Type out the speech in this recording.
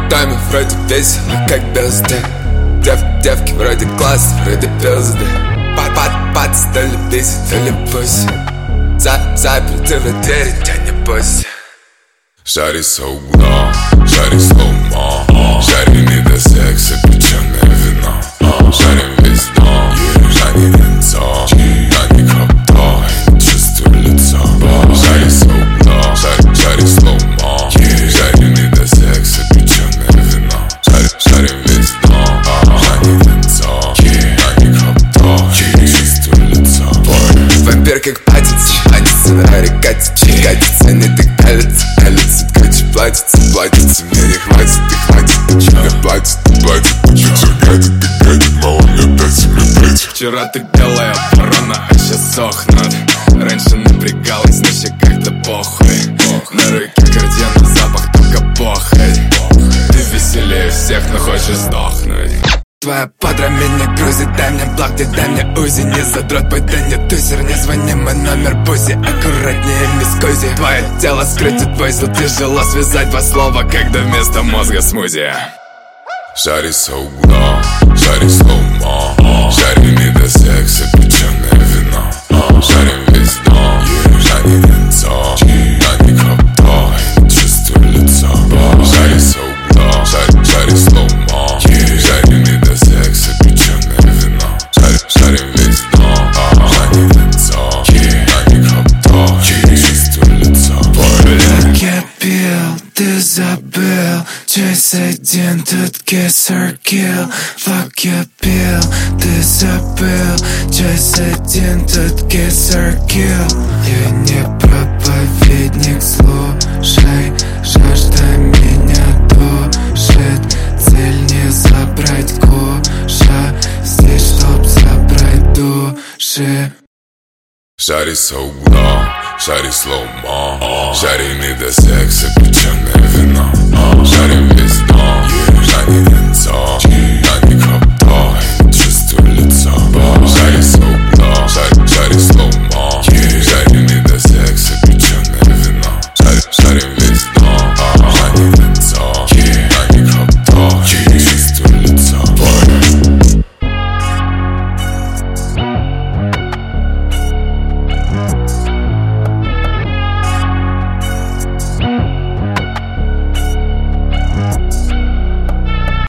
Тайм вроде весело, как безды. Девки вроде класс, вроде пизды. Пат стали бесить или пусть. Заперты в двери, я не бойся. Шари со угла, шари слоумо, шари не до секса, печеное вино. Шарим весь дом, шари венцо, на них хопто, не чувствую лицо. Шари со угла, шари слоумо, шари не до секса, печеное вино. Шарим весь дом, шари венцо, на них хопто, не чувствую лицо. Вампир как патица на аре катится, не так калится. Короче, платится, мне не хватит, ты чё? Мне платит, чё гадит, мало мне дайте мне плыть. Вчера ты белая ворона, а сейчас сохнут. Раньше напрягалась, но ща как-то похуй. На руке кардена, запах только похоть. Ты веселее всех, но хочешь сдохнуть. Твоя подра меня грузит, дай мне блок, ты дай мне узи. Не задрот, бой, да не тусер, не звони, мой номер бузи. Аккуратнее, мисс Кузи. Твое тело скрытит бойзу, тяжело связать два слова, когда вместо мозга смузи. Шари со угла, шари слоумо, шари не до секса, печеное вино. Шарим весь дом, шари венцо, на них хопто, не чувствую лицо. Шари со угла, шари слоумо, шари не до секса, печеное вино. Шарим весь дом, шари венцо, на них хопто, не чувствую лицо. Как я пил, ты забыл. Часть один, тут kiss or kill. Fuck я пил, ты забыл. Часть один, тут kiss or kill. Я не проповедник, слушай. Жажда меня душит. Цель не забрать куша. Здесь чтоб забрать души. Шари со угла, шари слоумо, шари не до секса, печеное вино. Шарим весь дом, шари венцо,